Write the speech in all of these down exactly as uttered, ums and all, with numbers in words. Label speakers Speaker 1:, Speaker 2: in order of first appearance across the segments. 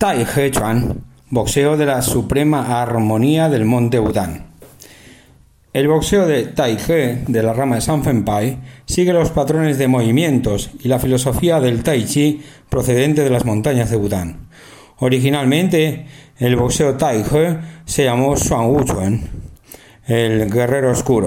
Speaker 1: Tai He Chuan, boxeo de la suprema armonía del monte Bután. El boxeo de Tai He, de la rama de San Fen Pai, sigue los patrones de movimientos y la filosofía del Tai Chi procedente de las montañas de Bután. Originalmente, el boxeo Tai He se llamó Xuan Wu Chuan, el guerrero oscuro.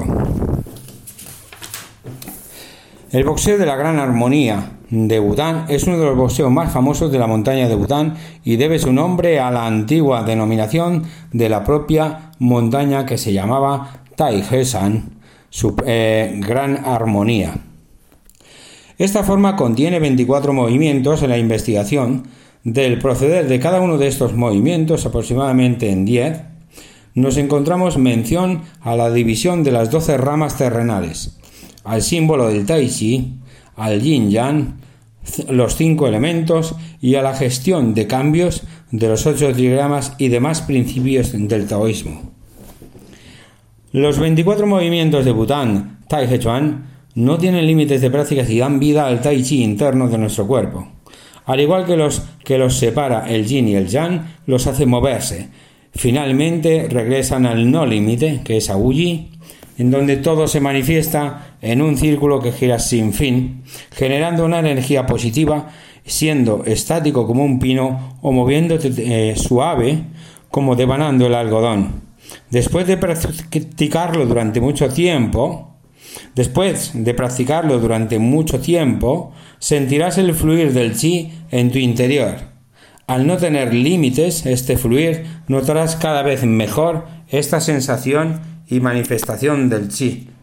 Speaker 1: El boxeo de la gran armonía de Bután es uno de los boxeos más famosos de la montaña de Bután y debe su nombre a la antigua denominación de la propia montaña que se llamaba Tai He San, su eh, gran armonía. Esta forma contiene veinticuatro movimientos. En la investigación del proceder de cada uno de estos movimientos, aproximadamente en diez, nos encontramos mención a la división de las doce ramas terrenales, al símbolo del Tai Chi, al Yin Yang, los cinco elementos y a la gestión de cambios de los ocho trigramas y demás principios del taoísmo. Los veinticuatro movimientos de Bután, Tai He Chuan, no tienen límites de prácticas y dan vida al Tai Chi interno de nuestro cuerpo. Al igual que los que los separa el Yin y el Yang, los hace moverse. Finalmente regresan al no límite, que es a Wu Yi, en donde todo se manifiesta en un círculo que gira sin fin, generando una energía positiva, siendo estático como un pino o moviéndote eh, suave como devanando el algodón. Después de practicarlo durante mucho tiempo, después de practicarlo durante mucho tiempo, sentirás el fluir del chi en tu interior. Al no tener límites, este fluir, notarás cada vez mejor esta sensación y manifestación del chi,